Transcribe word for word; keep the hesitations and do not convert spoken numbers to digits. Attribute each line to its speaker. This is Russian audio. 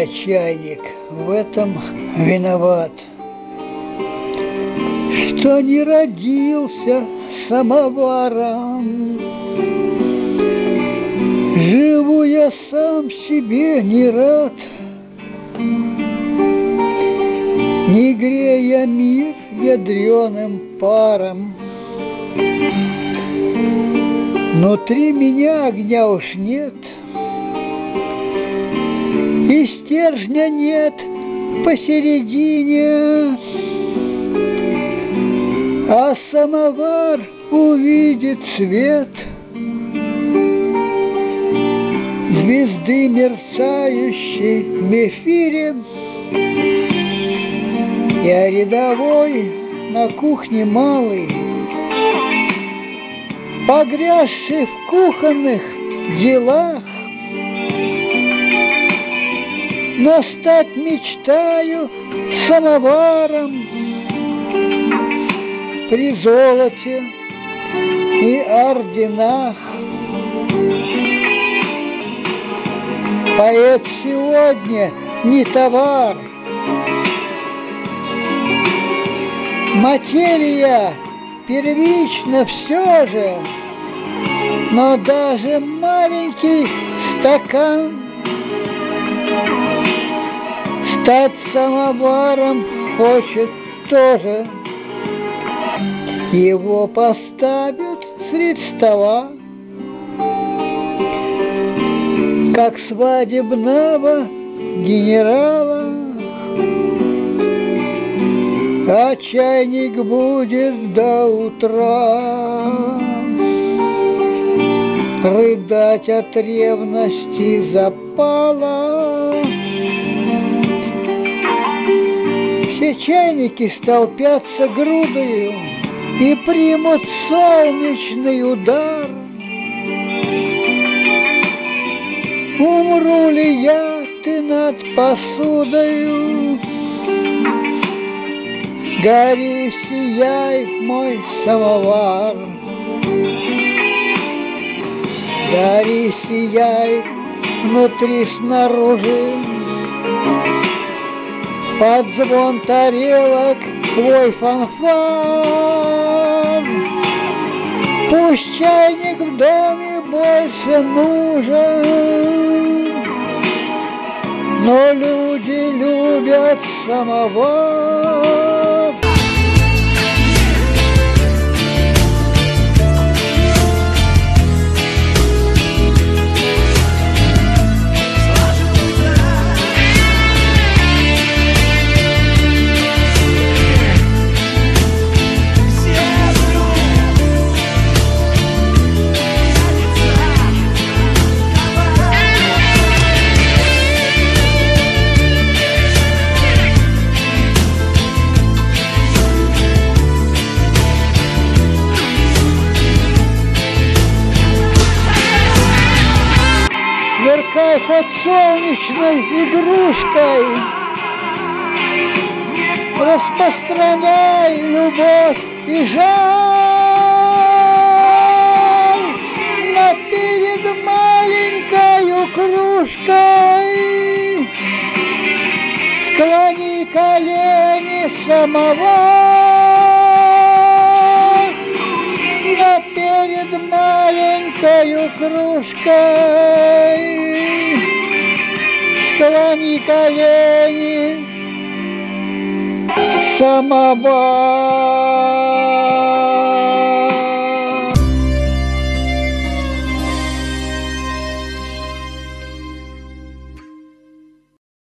Speaker 1: я, чайник, в этом виноват, что не родился самоваром. Живу я сам себе не рад, не грея мир ядреным паром. Внутри меня огня уж нет, и стержня нет посередине, а самовар увидит свет звезды, мерцающей в эфире. Я рядовой на кухне малый, погрязший в кухонных делах, но стать мечтаю самоваром при золоте и орденах. Поэт сегодня не товар, материя первична все же, но даже маленький стакан стать самоваром хочет тоже. Его поставят средь стола, как свадебного генерала, а чайник будет до утра рыдать от ревности запала. Все чайники столпятся грудою и примут солнечный удар. Умру ли я, ты над посудою? Гори, сияй, мой самовар. Гори, сияй, внутри, снаружи, под звон тарелок твой фанфар. Пусть чайник в доме больше нужен, но люди любят самовар. Сверкай под солнечной игрушкой, распространяй любовь и жаль, но перед маленькою кружкой склони колени самовар, но перед маленькою кружкой склони колени самовар.